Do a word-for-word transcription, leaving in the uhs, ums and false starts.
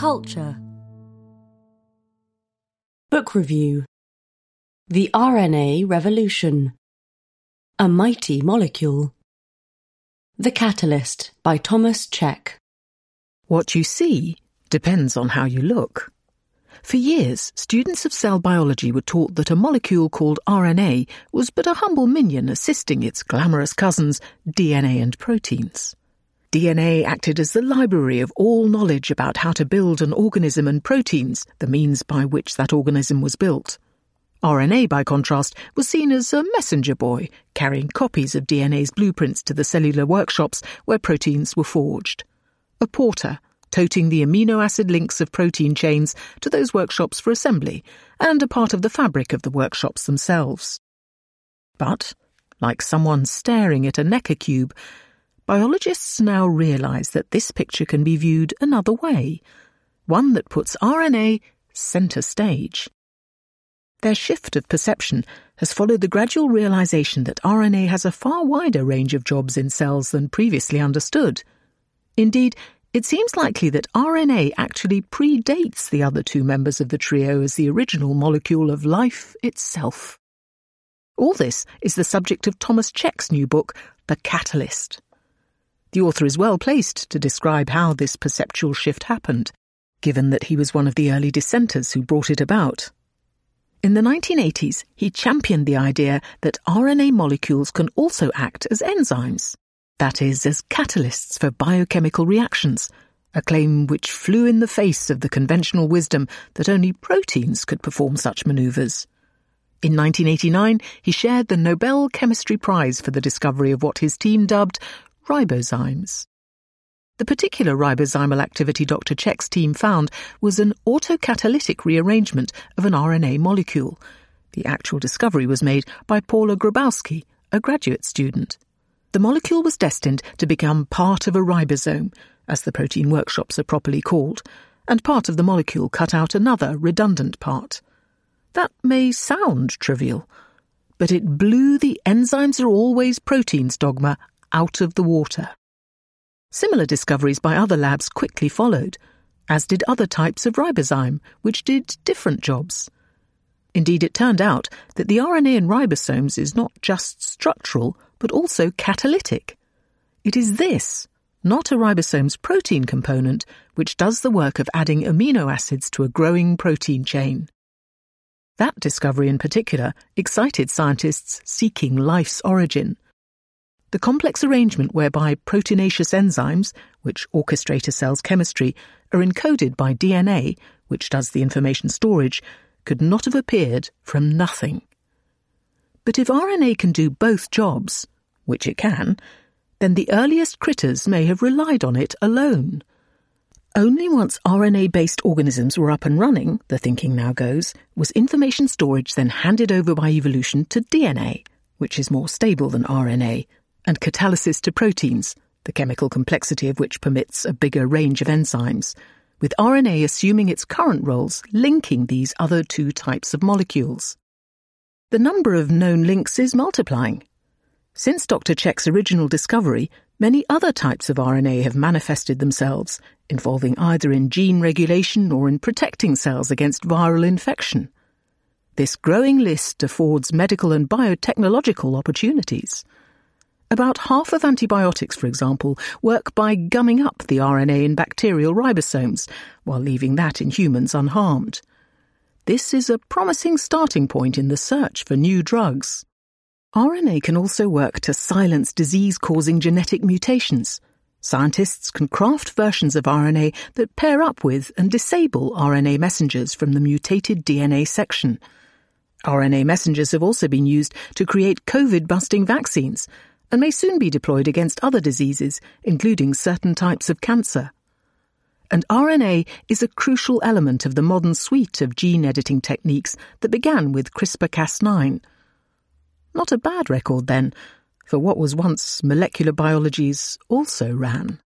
Culture. Book review. The R N A Revolution. A Mighty Molecule. The Catalyst by Thomas Cech. What you see depends on how you look. For years, students of cell biology were taught that a molecule called R N A was but a humble minion assisting its glamorous cousins, D N A and proteins. D N A acted as the library of all knowledge about how to build an organism and proteins, the means by which that organism was built. R N A, by contrast, was seen as a messenger boy, carrying copies of D N A's blueprints to the cellular workshops where proteins were forged. A porter, toting the amino acid links of protein chains to those workshops for assembly, and a part of the fabric of the workshops themselves. But, like someone staring at a Necker cube, biologists now realise that this picture can be viewed another way, one that puts R N A centre stage. Their shift of perception has followed the gradual realisation that R N A has a far wider range of jobs in cells than previously understood. Indeed, it seems likely that R N A actually predates the other two members of the trio as the original molecule of life itself. All this is the subject of Thomas Cech's new book, The Catalyst. The author is well placed to describe how this perceptual shift happened, given that he was one of the early dissenters who brought it about. In the nineteen eighties, he championed the idea that R N A molecules can also act as enzymes. That is, as catalysts for biochemical reactions, a claim which flew in the face of the conventional wisdom that only proteins could perform such manoeuvres. In nineteen eighty-nine, he shared the Nobel Chemistry Prize for the discovery of what his team dubbed ribozymes. The particular ribozymal activity Doctor Cech's team found was an autocatalytic rearrangement of an R N A molecule. The actual discovery was made by Paula Grabowski, a graduate student. The molecule was destined to become part of a ribosome, as the protein workshops are properly called, and part of the molecule cut out another redundant part. That may sound trivial, but it blew the enzymes are always proteins dogma out of the water. Similar discoveries by other labs quickly followed, as did other types of ribozyme, which did different jobs. Indeed, it turned out that the R N A in ribosomes is not just structural, but also catalytic. It is this, not a ribosome's protein component, which does the work of adding amino acids to a growing protein chain. That discovery in particular excited scientists seeking life's origin. The complex arrangement whereby proteinaceous enzymes, which orchestrate a cell's chemistry, are encoded by D N A, which does the information storage, could not have appeared from nothing. But if R N A can do both jobs, which it can, then the earliest critters may have relied on it alone. Only once R N A-based organisms were up and running, the thinking now goes, was information storage then handed over by evolution to D N A, which is more stable than R N A, and catalysis to proteins, the chemical complexity of which permits a bigger range of enzymes, with R N A assuming its current roles linking these other two types of molecules. The number of known links is multiplying. Since Doctor Cech's original discovery, many other types of R N A have manifested themselves, involving either in gene regulation or in protecting cells against viral infection. This growing list affords medical and biotechnological opportunities. About half of antibiotics, for example, work by gumming up the R N A in bacterial ribosomes, while leaving that in humans unharmed. This is a promising starting point in the search for new drugs. R N A can also work to silence disease-causing genetic mutations. Scientists can craft versions of R N A that pair up with and disable R N A messengers from the mutated D N A section. R N A messengers have also been used to create COVID-busting vaccines, and may soon be deployed against other diseases, including certain types of cancer. And R N A is a crucial element of the modern suite of gene editing techniques that began with CRISPR Cas nine. Not a bad record, then, for what was once molecular biology's also ran.